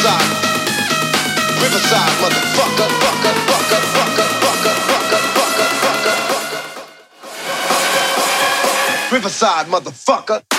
Riverside, Riverside, motherfucker, fucker, fucker, fucker, fucker, fucker, fucker, fucker, fucker. Riverside, motherfucker.